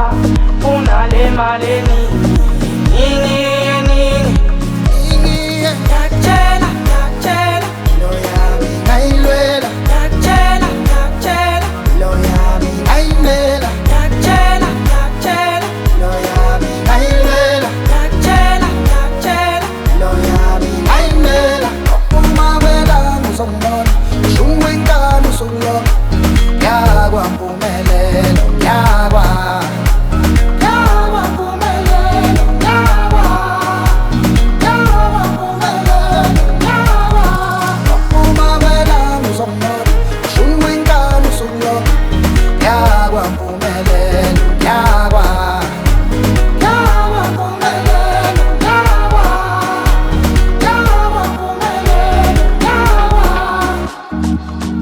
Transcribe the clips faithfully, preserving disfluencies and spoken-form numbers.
ngapha funa le mali eningi eningi. Ngiyakutshela, ngiyakutshela, lo yami ngayilwela, ngiyakutshela, ngiyakutshela, lo yami ngayimela, ngiyakutshela, ngiyakutshela, lo yami ngayilwela, ngiyakutshela, ngiyakutshela. lo yami ngayimela. Umabela ngizongibona, ushungwe inkani usuloko, yakwa mpumelelo, yakwa yakwa mpumelelo, yakwa yakwa mpumelelo, yakwa. Umabela ngizongibona, ushungwe inkani usuloko, yakwa mpumelelo, yakwa yakwa mpumelelo, yakwa yakwa mpumelelo, yakwa.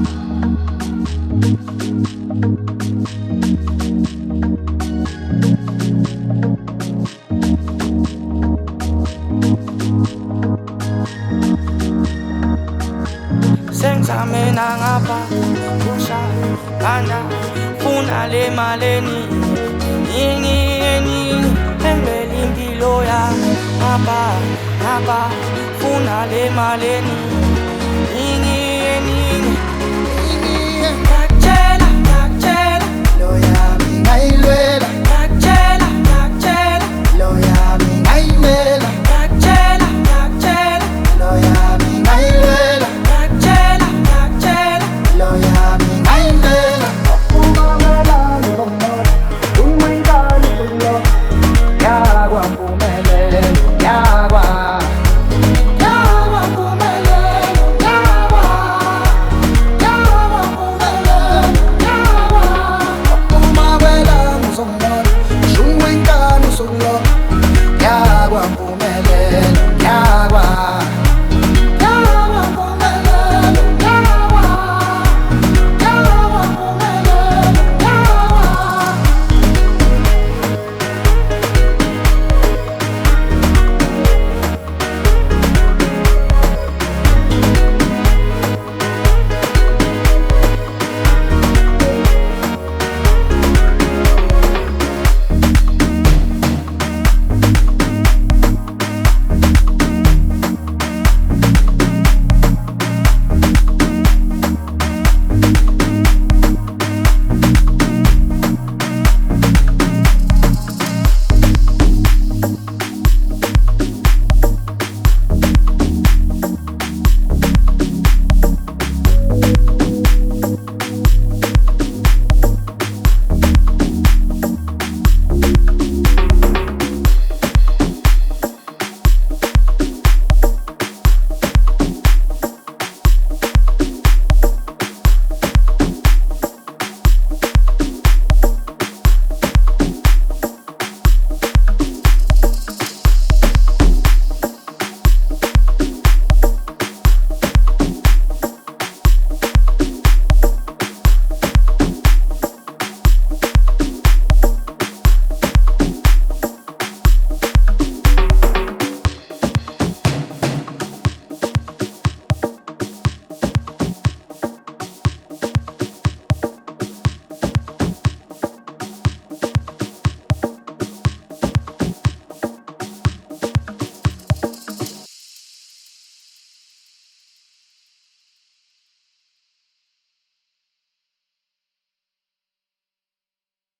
Sengizame nangapha kusha banda funa le mali eningi eningi. Engibela impilo yami ngapha ngapha funa le mali eningi eningi. Ngiyakutshela, ngiyakutshela, Lo yami ngayilwela, ngiyakutshela, ngiyakutshela, lo yami ngayimela, ngiyakutshela, ngiyakutshela, lo yami ngayilwela, ngiyakutshela, ngiyakutshela. lo yami ngayimela. Umabela ngizongibona, ushungwe inkani usuloko, yakwa mpumelelo, yakwa yakwa mpumelelo, yakwa yakwa mpumelelo, yakwa. Umabela ngizongibona, ushungwe inkani usuloko, yakwa mpumelelo,